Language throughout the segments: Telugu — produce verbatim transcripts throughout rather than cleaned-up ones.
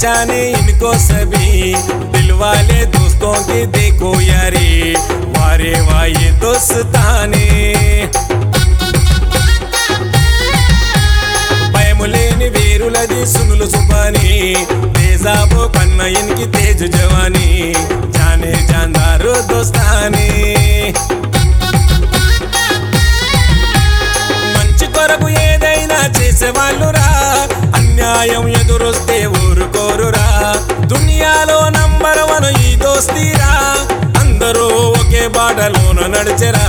पहचाने इनको सभी, दिल वाले दोस्तों की देखो यारी, वारे वाह ये दोस्ताने। భయములేని వీరులది సునులు సుబాని, తేజాబో కన్న ఇన్కి తేజు జవానీ, జానే జాందారు దోస్తాని। మంచి కొరకు ఏదైనా చేసేవాళ్ళురా, అన్యాయం ఎదురొస్తే ఊరుకోరురా, దునియాలో నంబర్ వన్ ఈ దోస్తీరా, అందరూ ఒకే బాటలోన నడిచెరా।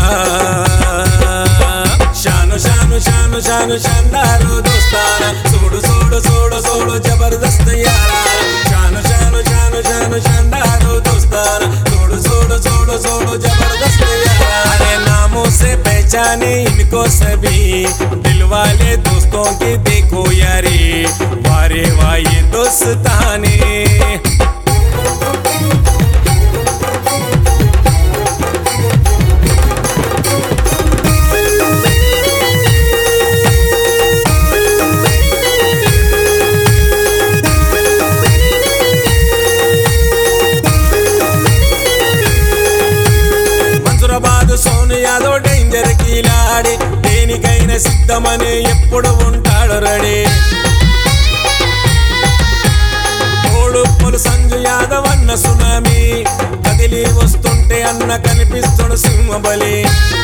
शानो शानो शानो शानो शानदार दोस्ताना, सोडो सोडो सोडो सोडो जबरदस्त यारा। शानो शानो शानो शानो शानदार दोस्ताना, सोडो सोडो सोडो सोडो जबरदस्त यारा। अरे नामों से पहचाने इनको सभी, दिल वाले दोस्तों की देखो यारी, वारे वाह ये दोस्ताने। సోను యాదవ్ డేంజర్ కీలాడి, దేనికైనా సిద్ధమని ఎప్పుడు ఉంటాడు రెడీ। ఓడుపులు సంజు యాదవ్ అన్న సునామీ, కదిలి వస్తుంటే అన్న కనిపిస్తుడు సింహబలి।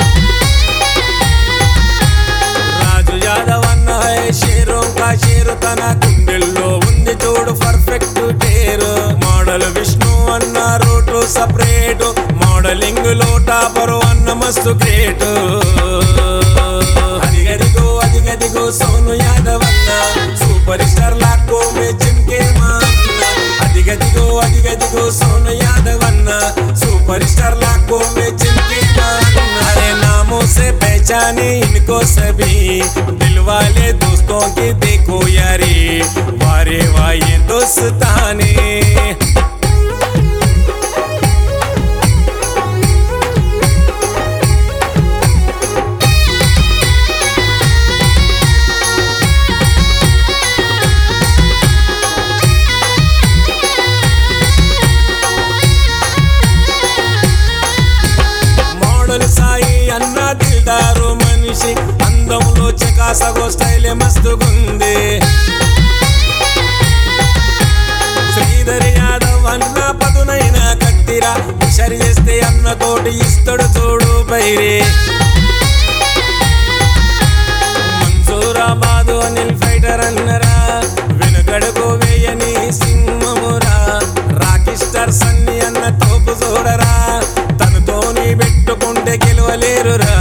రాజు యాదవ్ అన్న హై షేరో కా షేరు, తన గుండెల్లో ఉంది చూడు పర్ఫెక్ట్ టేరు। మోడల్ విష్ణు అన్న రోటు సపరేటు, మోడలింగ్ లో టాపరు అన్న మస్తు గ్రేట్। అదిగదిగో అదిగదిగో సోను యాదవ్ అన్న, సూపర్ స్టార్ లాక్కో మే చిమ్కే మా అన్న। అదిగదిగో అదిగదిగో సోను యాదవ్ అన్న, సూపర్ స్టార్ లాక్కో మే చిమ్కే మా అన్న। अरे नामों से पहचाने इनको सभी, दिल वाले दोस्तों की देखो यारी, वारे वाह ये दोस्ताने। సాయి అన్న దిల్దారు మనిషి, అందంలో చకాసగో స్టైలే మస్తుగుంది। శ్రీధర్ యాదవ్ అన్న పదునైన కత్తిరా, హుషారు చేస్తే అన్న తోటి ఇస్తడు చూడు పైరి। మన్సూరాబాదు అనిల్ ఫైటర్ అన్నరా, వెనుకడుకు వేయని సింహమురా, రాకీ స్టార్ సన్ని అన్న తోపు చూడరా, తనతోని పెట్టుకుంటే గెలవలేరురా।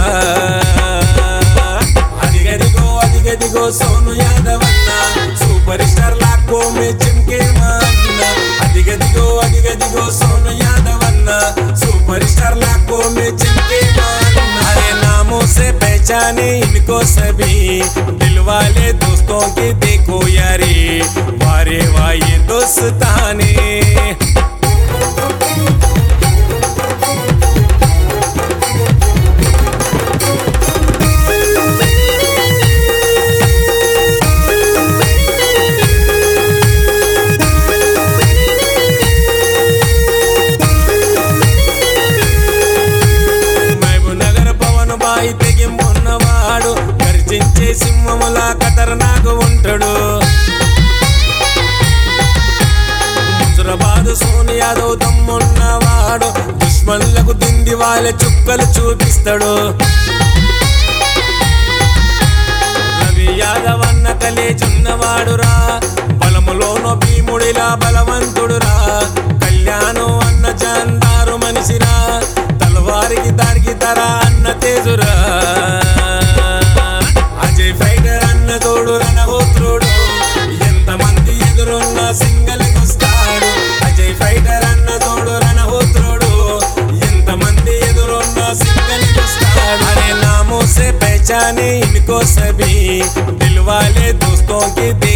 అదిగదిగో అదిగదిగో సోను యాదవ్ అన్న, సూపర్ స్టార్ లాక్కో మే చిమ్కే మా అన్న। అదిగదిగో అదిగదిగో సోను యాదవ్ అన్న, సూపర్ స్టార్ లాక్కో మే చిమ్కే మా అన్న। अरे नामों से पहचाने इनको सभी, दिल वाले दोस्तों की देखो यारी, वारे वाह ये दोस्ताने। తెగింపున్నవాడు, గర్జించే సింహములా ఖతర్నాకు ఉంటాడు। హుజురాబాద్ సోను యాదవ్ దమ్మున్నవాడు, దుష్మన్లకు దిండి వాళ్ళ చుక్కలు చూపిస్తాడు। రవి యాదవ్ అన్న కలేజున్నవాడురా, బలములోనో భీముడిలా బలవంతుడురా। కళ్యాణం అన్న జాందారు మనిషిరా, తలవారికి దారికి తరా అన్న తేజురా। అజయ్ ఫైటర్ అన్న తోడు రణహోత్రుడు, ఎంతమంది ఎదురున్న సింగల్ వస్తాడు। అజయ్ ఫైటర్ అన్న తోడు రణహోత్రుడు, ఎంతమంది ఎదురున్న సింగల్ వస్తాడు। अरे नामों से पहचाने इनको सभी, दिल वाले दोस्तों की